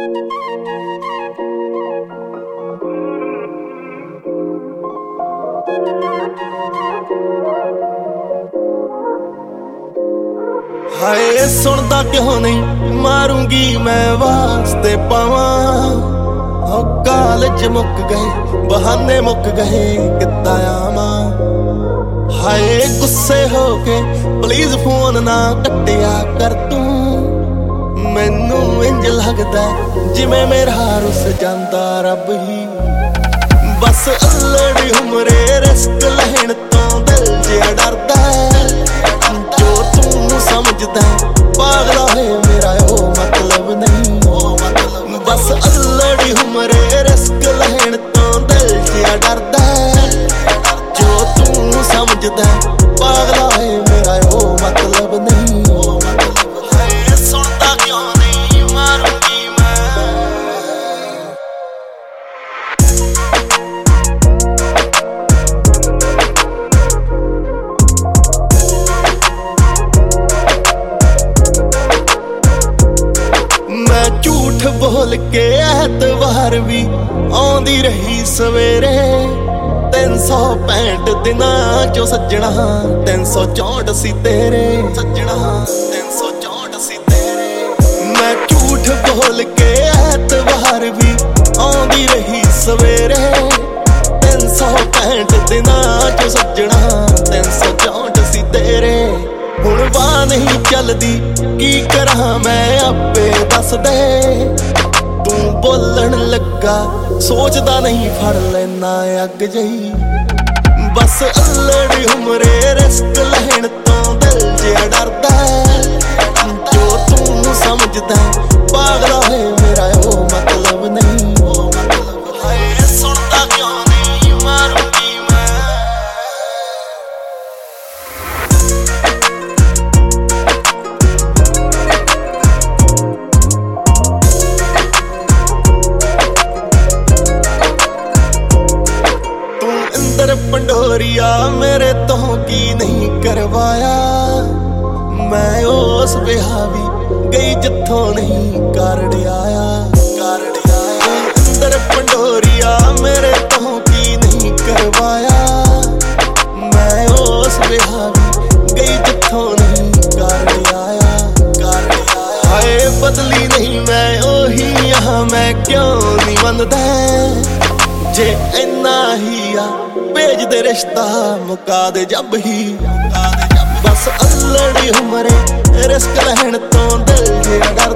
ਹਾਏ ਸੁਣਦਾ ਕਿਉਂ ਨਹੀਂ ਮਾਰੂੰਗੀ ਮੈਂ ਵਾਸਤੇ ਪਾਵਾਂ। ਹੋ ਕਾਲਜ ਮੁੱਕ ਗਏ ਬਹਾਨੇ ਮੁੱਕ ਗਏ ਕਿੱਦਾਂ ਆਵਾਂ। ਹਾਏ ਗੁੱਸੇ ਹੋ ਕੇ ਪਲੀਜ਼ ਫੋਨ ਨਾ ਕੱਟਿਆ ਕਰ ਤੂੰ। ਮੈਨੂੰ ਇੰਜ ਲੱਗਦਾ ਜਿਵੇਂ ਮੇਰਾ ਰੁੱਸ ਜਾਂਦਾ ਰੱਬ ਹੀ। ਬਸ ਅਲੜੀ ਉਮਰੇ ਰਿਸਕ ਲੈਣ ਤੋਂ ਦਿਲ ਜਿਹਾ ਡਰਦਾ। ਜੋ ਤੂੰ ਸਮਝਦਾ ਪਾਗਲਾ ਹੋਏ ਮੇਰਾ ਉਹ ਮਤਲਬ ਨਹੀਂ। ਬਸ ਅਲੜੀ ਉਮਰੇ ਰਿਸਕ ਲੈਣ ਤੋਂ ਦਿਲ ਜਿਹਾ ਡਰਦਾ। ਜੋ ਤੂੰ ਸਮਝਦਾ ਪਾਗਲਾ ਹੋਏ ਮੇਰਾ ਉਹ ਮਤਲਬ ਨਹੀਂ। ਹਾਏ ਸੁਣਦਾ ਕਿਉਂ ਨਹੀਂ ਮਾਰੂੰਗੀ ਮੈਂ। ਮੈਂ ਝੂਠ ਬੋਲ ਕੇ ਐਤਵਾਰ ਵੀ ਆਉਂਦੀ ਰਹੀ ਸਵੇਰੇ। 365 ਦਿਨਾਂ ਚੋਂ ਸੱਜਣਾ 364 ਸੀ ਤੇਰੇ। ਸੱਜਣਾ 364 ਸੀ ਤੇਰੇ। ਮੈਂ ਝੂਠ ਬੋਲ ਕੇ ਐਤਵਾਰ ਵੀ ਆਉਂਦੀ ਰਹੀ ਸਵੇਰੇ। 365 ਦਿਨਾਂ ਚੋਂ ਸੱਜਣਾ 364 ਸੀ ਤੇਰੇ। ਹੁਣ ਵਾਹ ਨਹੀਂ ਚੱਲਦੀ ਕੀ ਕਰਾਂ ਮੈਂ ਆਪੇ ਦੱਸ ਦੇ। ਤੂੰ ਬੋਲਣ ਲੱਗਾ ਸੋਚਦਾ ਨਹੀਂ ਫੜ ਲੈਣਾ ਅੱਗ ਜਹੀ। ਬਸ ਅਲੜੀ ਉਮਰੇ ਰਿਸਕ ਲੈਣ ਤੋਂ ਦਿਲ ਜਿਹਾ ਡਰਦਾ। ਜੋ ਤੂੰ ਸਮਝਦਾ ਪਾਗਲਾ ਹੋਏ ਮੇਰਾ ਉਹ ਮਤਲਬ ਨਹੀਂ। ਹਾਏ ਸੁਣਦਾ ਕਿਉਂ ਨਹੀਂ ਮਾਰੂੰਗੀ ਮੈਂ। ਪੰਡੋਰੀਆ ਮੇਰੇ ਤੋਂ ਕੀ ਨਹੀਂ ਕਰਵਾਇਆ। ਮੈਂ ਉਸ ਵਿਆਹ ਵੀ ਗਈ ਜਿੱਥੋਂ ਨਹੀਂ ਕਾਰਡ ਆਇਆ। ਅੰਦਰ ਪੰਡੋਰੀਆ ਮੇਰੇ ਤੋਂ ਕੀ ਨਹੀਂ ਕਰਵਾਇਆ। ਮੈਂ ਉਸ ਵਿਆਹ ਵੀ ਗਈ ਜਿੱਥੋਂ ਨਹੀਂ ਕਾਰਡ ਆਇਆ। ਹਾਏ ਬਦਲੀ ਨਹੀਂ ਮੈਂ ਉਹੀ ਆ ਮੈਂ ਕਿਉਂ ਨਹੀਂ ਮੰਨਦਾ। ਜੇ ਇੰਨਾ ਹੀ ਆ ਭੇਜ ਦੇ ਰਿਸ਼ਤਾ ਮੁਕਾ ਦੇ ਜੱਬ ਹੀ। ਬਸ ਅਲੜੀ ਉਮਰੇ ਰਿਸਕ ਲੈਣ ਤੋਂ ਦਿਲ ਜਿਹਾ ਡਰਦਾ।